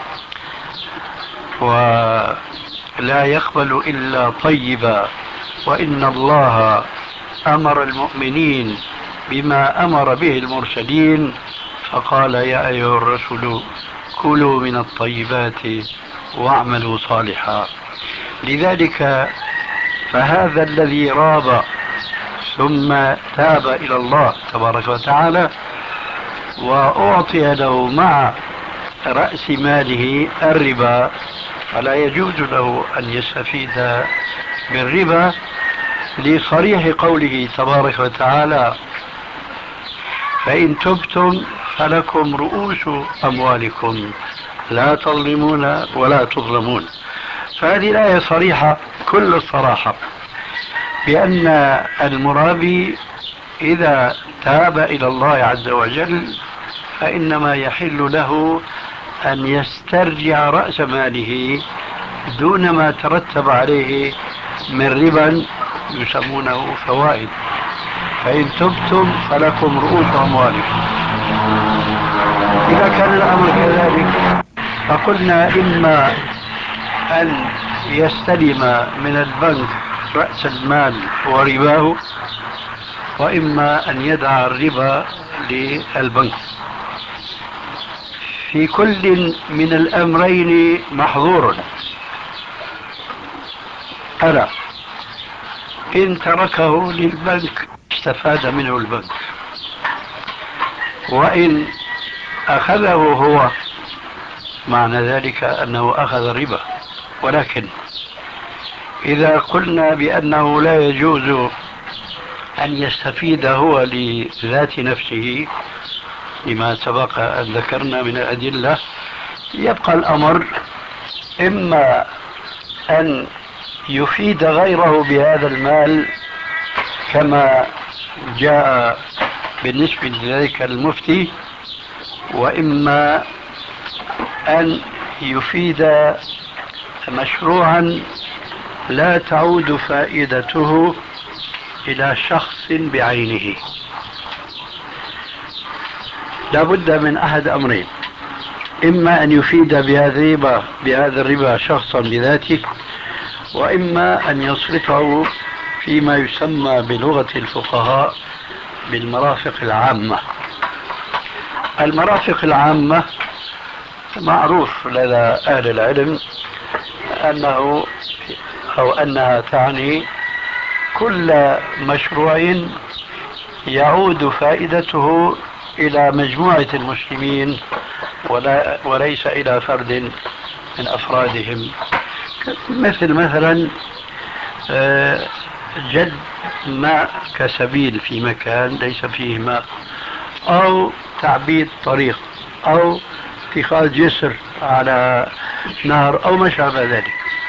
ولا يقبل إلا طيبا، وإن الله أمر المؤمنين بما أمر به المرسلين، فقال يا أيها الرسل كلوا من الطيبات واعملوا صالحا. لذلك فهذا الذي راب ثم تاب إلى الله تبارك وتعالى وأعطي له مع رأس ماله الربا، فلا يجوز له أن يستفيد بالربا لصريح قوله تبارك وتعالى فإن تبتم فلكم رؤوس أموالكم لا تظلمون ولا تظلمون. فهذه الآية صريحة كل الصراحة بأن المرابي إذا تاب إلى الله عز وجل فإنما يحل له أن يسترجع رأس ماله دون ما ترتب عليه من ربا يسمونه فوائد. فإن تبتم فلكم رؤوس أموالكم. إذا كان الأمر كذلك فقلنا إما أن يستلم من البنك رأس المال ورباه، وإما أن يدع الربا للبنك. في كل من الأمرين محظور. أرى إن تركه للبنك استفاد منه البنك، وإن أخذه هو معنى ذلك أنه أخذ الربا. ولكن إذا قلنا بأنه لا يجوز أن يستفيد هو لذات نفسه لما سبق أن ذكرنا من الأدلة، يبقى الأمر إما أن يفيد غيره بهذا المال كما جاء بالنسبة لذلك المفتي، وإما أن يفيد مشروعا لا تعود فائدته إلى شخص بعينه. لا بد من أحد أمرين: إما أن يفيد بهذا الربا بهذا الربا شخصا بذاته، وإما أن يصرفه فيما يسمى بلغة الفقهاء بالمرافق العامة. المرافق العامة معروف لدى أهل العلم أنه أو أنها تعني كل مشروع يعود فائدته إلى مجموعة المسلمين ولا وليس إلى فرد من أفرادهم، مثل مثلا جد ماء كسبيل في مكان ليس فيه ماء، أو تعبيد طريق، أو اتخاذ جسر على نهر، أو ما شابه ذلك.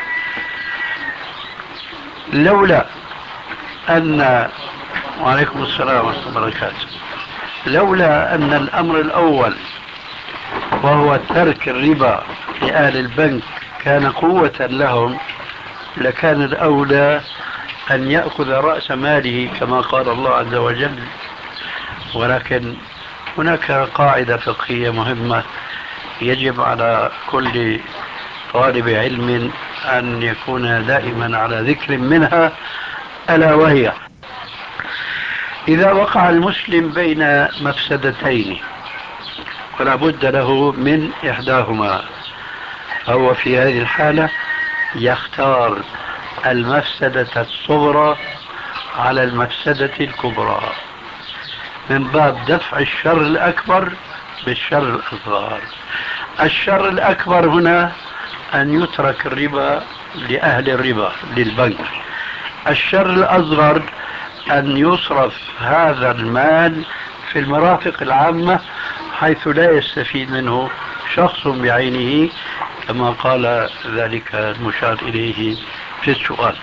لولا أن وعليكم السلام ورحمة الله وبركاته لولا أن الأمر الأول وهو ترك الربا لأهل البنك كان قوة لهم، لكان الأولى أن يأخذ رأس ماله كما قال الله عز وجل. ولكن هناك قاعدة فقهية مهمة يجب على كل طالب علم أن يكون دائما على ذكر منها، ألا وهي: إذا وقع المسلم بين مفسدتين ولا بد له من إحداهما، فهو في هذه الحالة يختار المفسدة الصغرى على المفسدة الكبرى من باب دفع الشر الأكبر بالشر الأصغر. الشر الأكبر هنا أن يترك الربا لأهل الربا للبنك. الشر الأصغر أن يصرف هذا المال في المرافق العامة حيث لا يستفيد منه شخص بعينه كما قال ذلك المشار إليه في السؤال.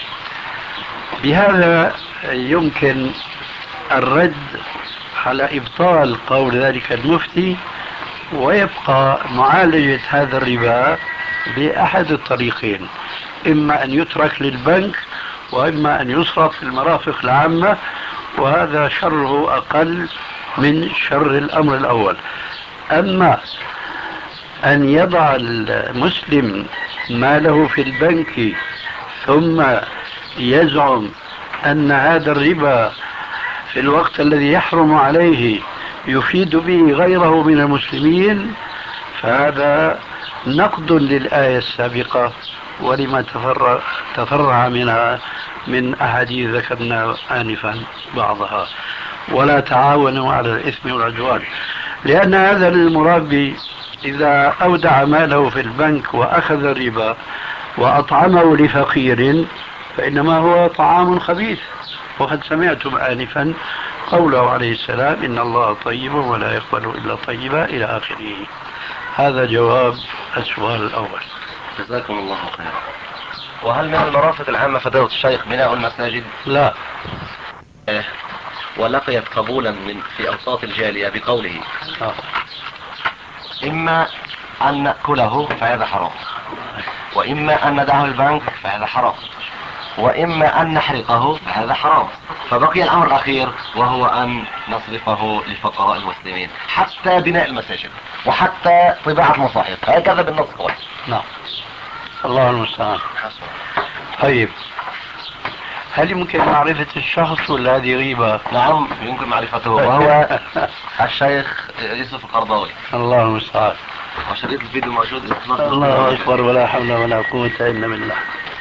بهذا يمكن الرد على إبطال قول ذلك المفتي، ويبقى معالجة هذا الربا بأحد الطريقين: إما أن يترك للبنك، وإما أن يصرف في المرافق العامة، وهذا شره أقل من شر الأمر الأول. أما أن يضع المسلم ماله في البنك ثم يزعم أن هذا الربا في الوقت الذي يحرم عليه يفيد به غيره من المسلمين، فهذا نقد للآية السابقة ولما تفرع, تفرع منها من أحاديث ذكرنا آنفا بعضها: ولا تعاونوا على الإثم والعدوان. لأن هذا المرابي إذا أودع ماله في البنك وأخذ الربا وأطعمه لفقير فإنما هو طعام خبيث. وقد سمعتم آنفا قوله عليه السلام: إن الله طيب ولا يقبل إلا طيبا إلى آخره. هذا جواب السؤال الأول. جزاكم الله خيرا. وهل من المرافق العامة فضيلة الشيخ بناء المساجد؟ لا. إيه. ولقيت قبولا من في أوساط الجالية بقوله: آه. إما أن نأكله فهذا حرام، وإما أن ندعه البنك فهذا حرام، وإما أن نحرقه فهذا حرام. فبقي الأمر الأخير وهو أن نصرفه لفقراء المسلمين، حتى بناء المساجد وحتى طباعة المصاحف، هكذا بالنص هو. نعم. الله المستعان. طيب، هل يمكن معرفة الشخص ولا هذه غيبة؟ نعم يمكن معرفته، وهو الشيخ يوسف القرضاوي. الله المستعان. وشريط الفيديو موجود. الله أكبر، ولا حول ولا قوة إلا بالله.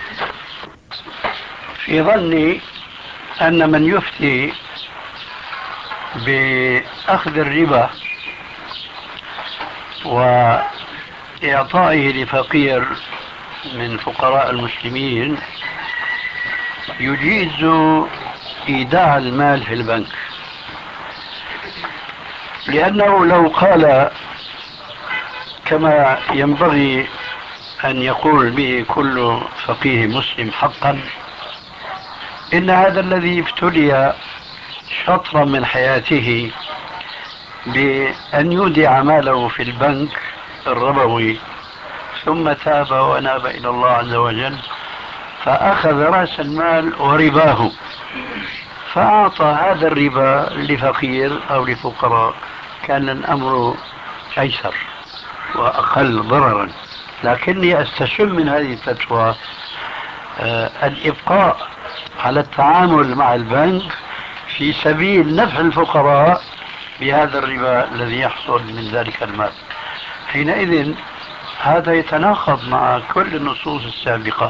في ظني أن من يفتي بأخذ الربا وإعطائه لفقير من فقراء المسلمين يجيز إيداع المال في البنك، لأنه لو قال كما ينبغي أن يقول به كل فقيه مسلم حقا إن هذا الذي ابتلي شطرا من حياته بأن يودع ماله في البنك الربوي ثم تاب وأناب إلى الله عز وجل فأخذ رأس المال ورباه فأعطى هذا الربا لفقير أو لفقراء، كان الأمر أيسر وأقل ضررا. لكني أستشم من هذه الفتوى آه الإبقاء على التعامل مع البنك في سبيل نفع الفقراء بهذا الربا الذي يحصل من ذلك المال. حينئذ هذا يتناقض مع كل النصوص السابقة.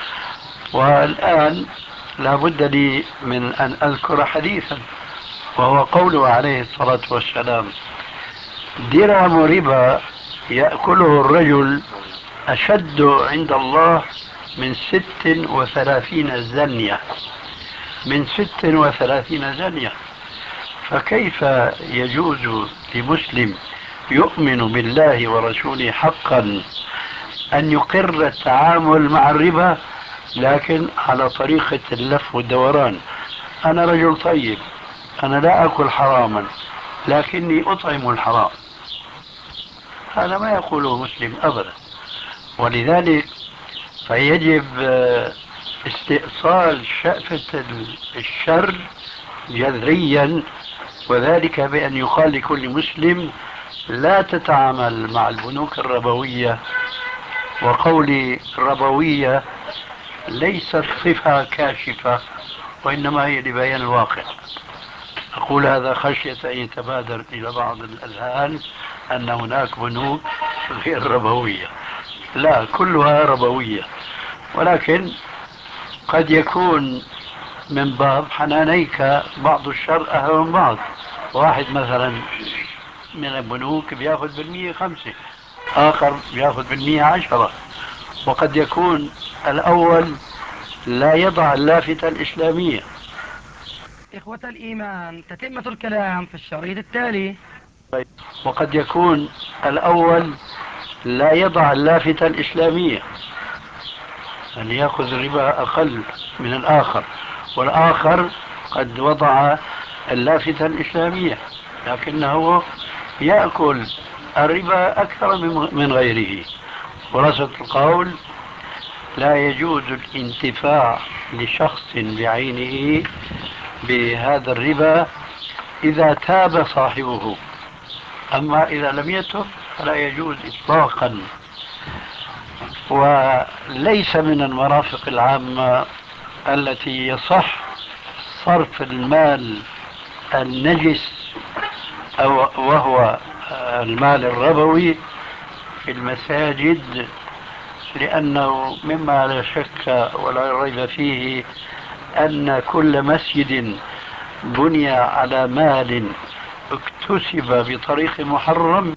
والآن لا بد لي من أن أذكر حديثا، وهو قوله عليه الصلاة والسلام: درهم ربا يأكله الرجل أشد عند الله من ست وثلاثين زنية، من ست وثلاثين زنية. فكيف يجوز لمسلم يؤمن بالله ورسوله حقا أن يقر التعامل مع الربا لكن على طريقة اللف والدوران؟ أنا رجل طيب، أنا لا أكل حراما لكني أطعم الحرام، هذا ما يقوله مسلم أبدا. ولذلك فيجب استئصال شأفة الشر جذريا، وذلك بأن يقال لكل مسلم لا تتعامل مع البنوك الربوية. وقولي ربوية ليست صفة كاشفة، وإنما هي لبيان الواقع. أقول هذا خشية أن يتبادر إلى بعض الأذهان أن هناك بنوك غير ربوية، لا، كلها ربوية، ولكن قد يكون من باب حنانيك بعض الشر أهل من بعض. واحد مثلا من البنوك بياخذ بالمية خمسة، آخر بياخذ بالمية عشرة، وقد يكون الأول لا يضع اللافتة الإسلامية. إخوة الإيمان، تتمة الكلام في الشريط التالي. وقد يكون الأول لا يضع اللافتة الإسلامية، أن يأخذ الربا أقل من الآخر، والآخر قد وضع اللافتة الإسلامية لكنه يأكل الربا أكثر من غيره. خلاصة القول: لا يجوز الانتفاع لشخص بعينه بهذا الربا إذا تاب صاحبه، أما إذا لم يتب فلا يجوز إطلاقا. وليس من المرافق العامة التي يصح صرف المال النجس أو وهو المال الربوي في المساجد، لأنه مما لا شك ولا ريب فيه أن كل مسجد بني على مال اكتسب بطريق محرم